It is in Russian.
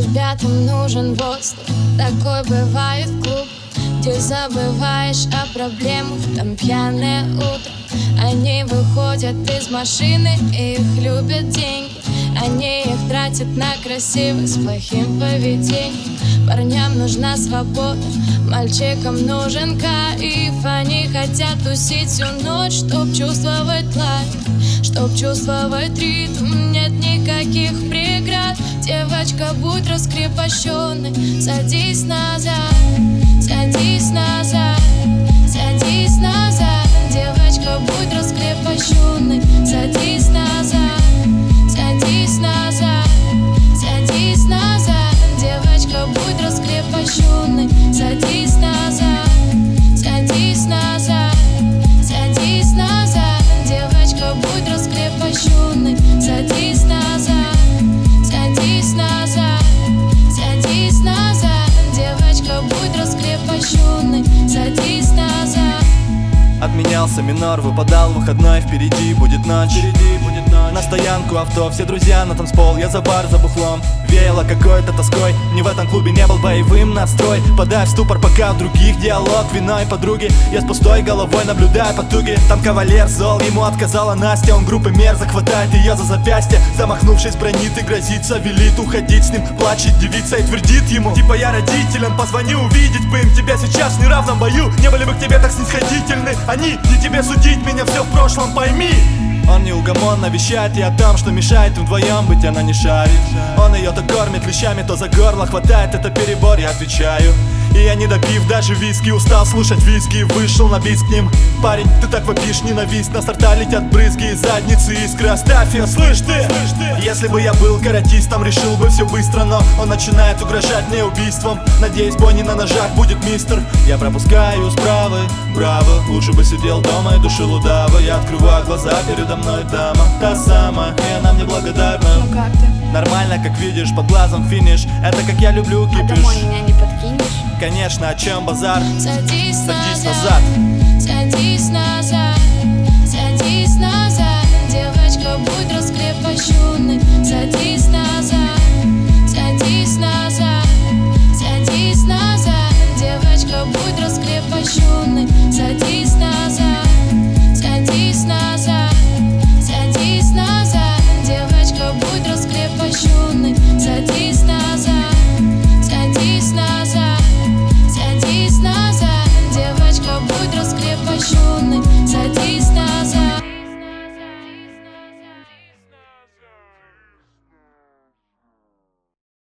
Ребятам нужен воздух, такой бывает клуб, где забываешь о проблемах, там пьяное утро. Они выходят из машины, и их любят деньги. Они их тратят на красивых с плохим поведением. Парням нужна свобода, мальчикам нужен кайф. Они хотят тусить всю ночь, чтоб чувствовать лайф, чтоб чувствовать ритм. Нет никаких преград. Девочка, будь раскрепощенной, садись назад, садись назад, садись назад. Девочка, будь раскрепощенной, садись назад, садись назад, садись назад. Девочка, будь раскрепощенной, садись назад, садись назад, садись назад. Девочка, будь раскрепощенной, садись назад, садись назад, садись назад. Девочка, будь раскрепощенной, садись назад. Отменялся минор, выпадал выходной, впереди будет ночь. На стоянку авто, все друзья на танцпол, я за бар, за бухлом. Веяло какой-то тоской, ни в этом клубе не был боевым настрой. Подай в ступор, пока у других диалог, вино и подруги. Я с пустой головой наблюдаю потуги. Там кавалер зол, ему отказала Настя. Он группы мерзок, хватает ее за запястье. Замахнувшись, бронит и грозится, велит уходить с ним. Плачет девица и твердит ему: типа я родителям позвони, увидеть бы им тебя сейчас в неравном бою. Не были бы к тебе так снисходительны они, не тебе судить, меня все в прошлом, пойми. Он неугомонно вещает и о том, что мешает им вдвоем быть, она не шарит. Он ее то кормит лещами, то за горло хватает, это перебор, я отвечаю. И я, не допив даже виски, устал слушать виски, вышел на бис к ним. Парень, ты так вопишь ненависть, на сорта летят брызги из задницы, искры. Оставь ее, слышь ты! Если бы я был каратистом, решил бы все быстро, но он начинает угрожать мне убийством. Надеюсь, Бонни на ножах будет мистер. Я пропускаю справа, браво. Лучше бы сидел дома и душил удава. Я открываю глаза, передо мной дама, та самая, и она мне благодарна. Ну как ты? Нормально, как видишь, под глазом финиш. Это как я люблю кипиш. А домой меня не подкинешь? Конечно, о чем базар? Садись назад, садись назад, садись назад. Девочка, будь раскрепощенной, садись назад,